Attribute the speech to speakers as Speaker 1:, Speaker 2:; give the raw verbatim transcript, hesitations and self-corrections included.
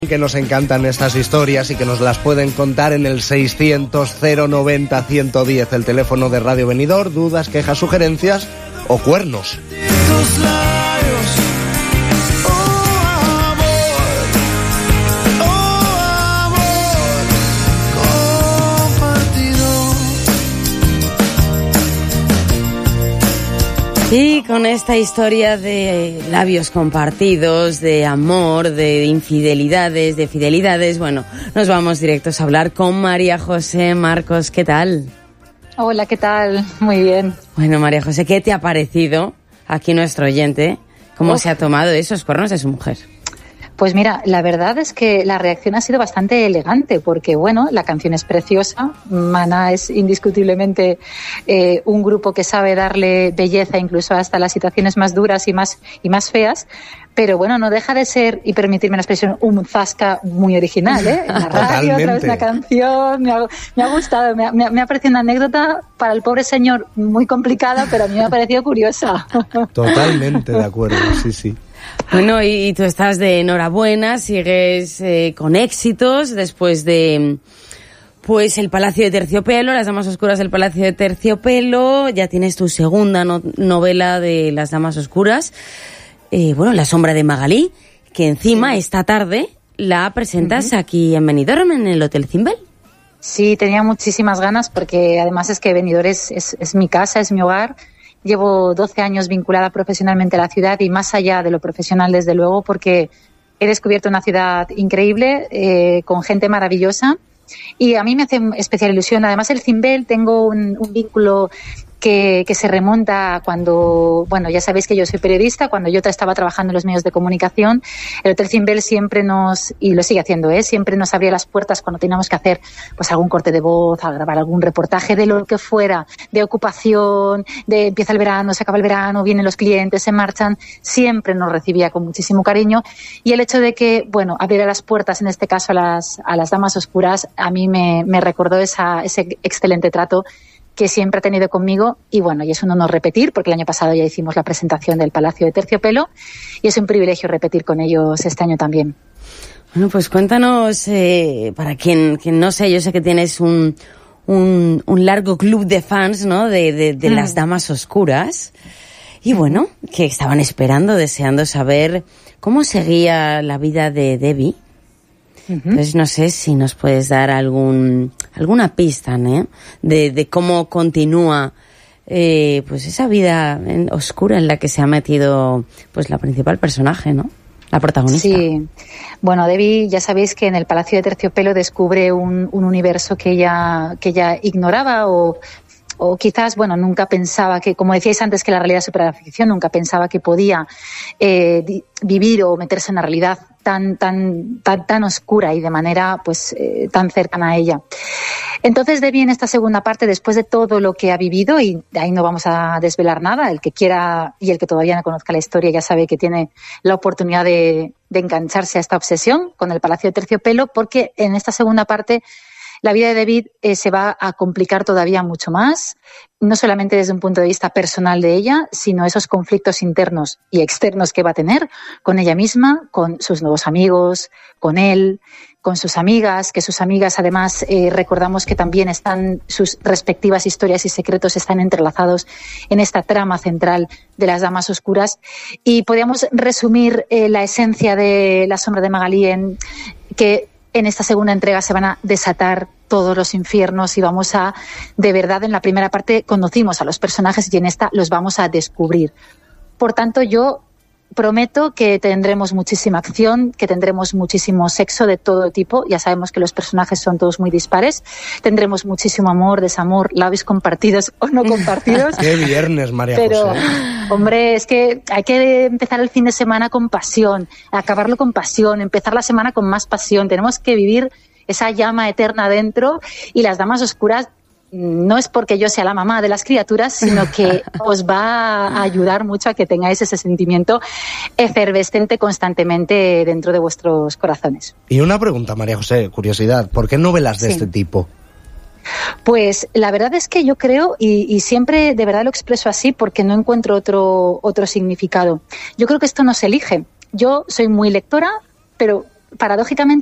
Speaker 1: Que nos encantan estas historias y que nos las pueden contar en el seiscientos cero noventa ciento diez, el teléfono de Radio Benidorm. Dudas, quejas, sugerencias o cuernos.
Speaker 2: Y con esta historia de labios compartidos, de amor, de infidelidades, de fidelidades, bueno, nos vamos directos a hablar con María José Marcos. ¿Qué tal?
Speaker 3: Hola, ¿qué tal? Muy bien.
Speaker 2: Bueno, María José, ¿qué te ha parecido aquí nuestro oyente? ¿Cómo Uf. se ha tomado esos cuernos de su mujer?
Speaker 3: Pues mira, la verdad es que la reacción ha sido bastante elegante porque, bueno, la canción es preciosa, Maná es indiscutiblemente eh, un grupo que sabe darle belleza incluso hasta las situaciones más duras y más, y más feas, pero bueno, no deja de ser, y permitirme la expresión, un zasca muy original, ¿eh? En la radio, otra vez una canción, me ha, me ha gustado, me ha, me ha parecido una anécdota para el pobre señor muy complicada, pero a mí me ha parecido curiosa.
Speaker 1: Totalmente de acuerdo, sí, sí.
Speaker 2: Bueno, y, y tú estás de enhorabuena, sigues eh, con éxitos después de, pues, el Palacio de Terciopelo, Las Damas Oscuras del Palacio de Terciopelo. Ya tienes tu segunda no, novela de Las Damas Oscuras, eh, bueno, La Sombra de Magalí, que encima esta tarde la presentas uh-huh. aquí en Benidorm, en el Hotel Zimbel.
Speaker 3: Sí, tenía muchísimas ganas porque además es que Benidorm es, es, es mi casa, es mi hogar. Llevo doce años vinculada profesionalmente a la ciudad y más allá de lo profesional, desde luego, porque he descubierto una ciudad increíble, eh, con gente maravillosa, y a mí me hace especial ilusión. Además, el Zimbel, tengo un, un vínculo que, que se remonta a cuando, bueno, ya sabéis que yo soy periodista, cuando yo estaba trabajando en los medios de comunicación, el Hotel Zimbel siempre nos, y lo sigue haciendo, ¿eh? siempre nos abría las puertas cuando teníamos que hacer pues algún corte de voz, a grabar algún reportaje de lo que fuera, de ocupación, de empieza el verano, se acaba el verano, vienen los clientes, se marchan, siempre nos recibía con muchísimo cariño, y el hecho de que, bueno, abriera las puertas, en este caso a las, a las Damas Oscuras, a mí me, me recordó esa, ese excelente trato que siempre ha tenido conmigo, y bueno, y es un honor repetir, porque el año pasado ya hicimos la presentación del Palacio de Terciopelo, y es un privilegio repetir con ellos este año también.
Speaker 2: Bueno, pues cuéntanos, eh, para quien, quien no sé, yo sé que tienes un, un, un largo club de fans, ¿no?, de, de, de mm. Las Damas Oscuras, y bueno, que estaban esperando, deseando saber cómo seguía la vida de Debbie. Entonces no sé si nos puedes dar algún alguna pista, ¿no?, de, de cómo continúa eh, pues esa vida en, oscura en la que se ha metido pues la principal personaje, ¿no?, la protagonista.
Speaker 3: Sí, bueno, Debbie, ya sabéis que en el Palacio de Terciopelo descubre un, un universo que ella que ella ignoraba o o quizás, bueno, nunca pensaba que, como decíais antes, que la realidad supera la ficción, nunca pensaba que podía eh, di- vivir o meterse en una realidad tan tan tan tan oscura y de manera pues eh, tan cercana a ella. Entonces, Debbie, en esta segunda parte, después de todo lo que ha vivido, y de ahí no vamos a desvelar nada, el que quiera y el que todavía no conozca la historia ya sabe que tiene la oportunidad de, de engancharse a esta obsesión con el Palacio de Terciopelo, porque en esta segunda parte la vida de Debbie eh, se va a complicar todavía mucho más, no solamente desde un punto de vista personal de ella, sino esos conflictos internos y externos que va a tener con ella misma, con sus nuevos amigos, con él, con sus amigas, que sus amigas además eh, recordamos que también están, sus respectivas historias y secretos están entrelazados en esta trama central de Las Damas Oscuras. Y podríamos resumir eh, la esencia de La Sombra de Magalí en que en esta segunda entrega se van a desatar todos los infiernos y vamos a, de verdad, en la primera parte conocimos a los personajes y en esta los vamos a descubrir. Por tanto, yo prometo que tendremos muchísima acción, que tendremos muchísimo sexo de todo tipo. Ya sabemos que los personajes son todos muy dispares. Tendremos muchísimo amor, desamor, labios compartidos o no compartidos.
Speaker 1: ¡Qué viernes, María
Speaker 3: Pero,
Speaker 1: José!
Speaker 3: Hombre, es que hay que empezar el fin de semana con pasión, acabarlo con pasión, empezar la semana con más pasión. Tenemos que vivir esa llama eterna dentro, y Las Damas Oscuras no es porque yo sea la mamá de las criaturas, sino que os va a ayudar mucho a que tengáis ese sentimiento efervescente constantemente dentro de vuestros corazones.
Speaker 1: Y una pregunta, María José, curiosidad, ¿por qué novelas de
Speaker 3: Sí.
Speaker 1: este tipo?
Speaker 3: Pues la verdad es que yo creo, y, y siempre de verdad lo expreso así porque no encuentro otro, otro significado. Yo creo que esto no se elige. Yo soy muy lectora, pero paradójicamente